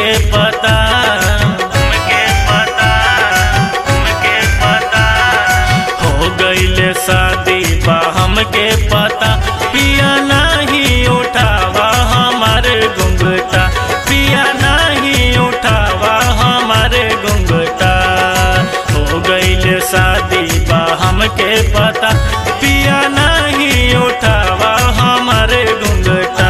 पता, हो गईले शादी बा हमके पता, पिया नहीं उठावा हमारे घुंघटा, पिया नहीं उठावा हमारे घुंघटा। हो गईले शादी बा हमके पता, पिया नहीं उठावा हमारे घुंघटा।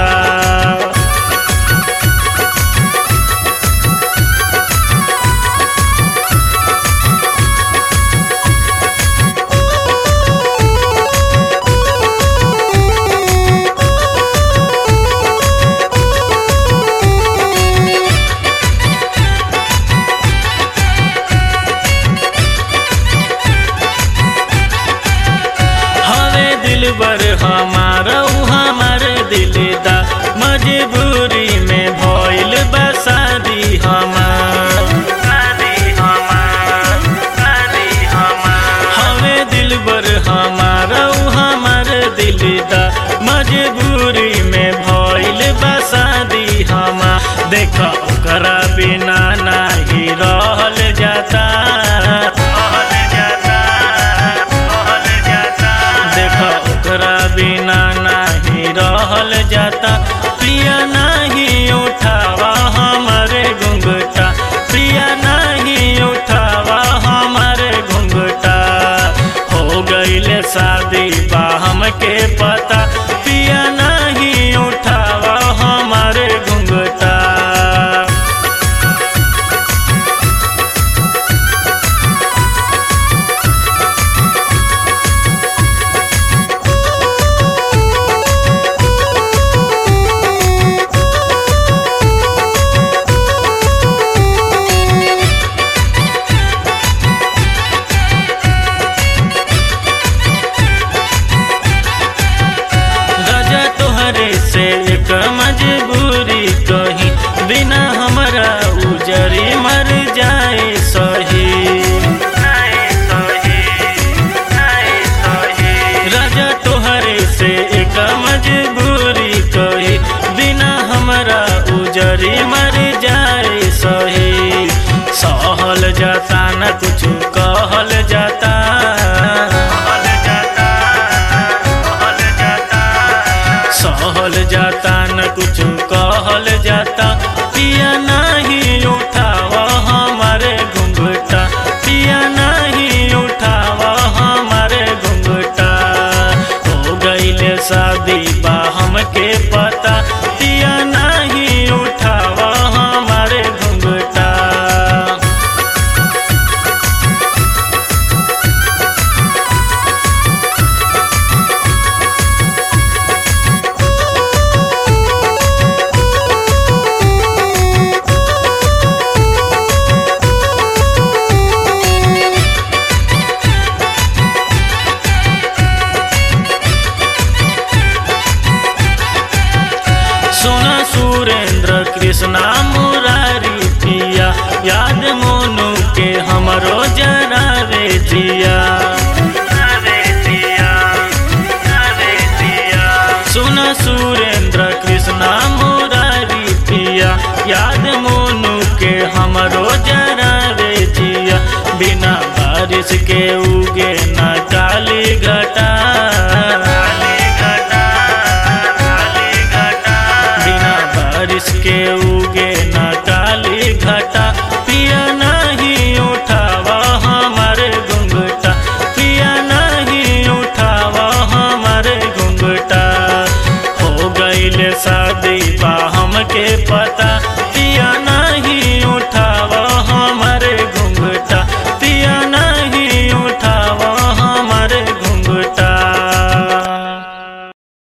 दिलबर हमारा हमार दिलदा, मजबूरी में भइल बा शादी हमार। हवे दिलबर हमारा हमार दिलदा, मजबूरी में भइल बा शादी हमार। देखा ओकरा बिना नाही रहल जाता, ओकरा बिना नहीं रहल जाता, प्रिया नहीं उठावा हमारे घुंघटा, प्रिया नहीं उठावा हमारे घुंघटा। हो गईले शादी बा हमके पता, प्रिया नहीं उठावा हमारे घुंघटा। से एक मजबूरी कही, बिना हमरा उजरी मर जाए सही। राजा तोहरे से एक मजबूरी कही, बिना हमरा उजरी मर जाए सही। सहल जाता न कुछ कहल जाता, सहल जाता न कुछ कहल जाता, पिया नहीं उठावा हमारे घुंघटा, पिया नहीं उठावा हमारे घुंघटा। हो गईले शादी बा हमके पता, पिया नहीं उठावा हमारे घुंघटा। सुरेंद्र कृष्णा मुरारी पिया, याद मोनू के हमरो जरा रे जिया। सुना सुरेंद्र कृष्णा मुरारी पिया, याद मोनू के हमरो जरा रे जिया। बिना बारिश के उगे न काली घटा, के उगे न काली घटा, पिया नहीं उठावा हमारे घुंघटा, पिया नहीं उठावा हमारे घुंघटा। हो गईले शादी बा हमके पता,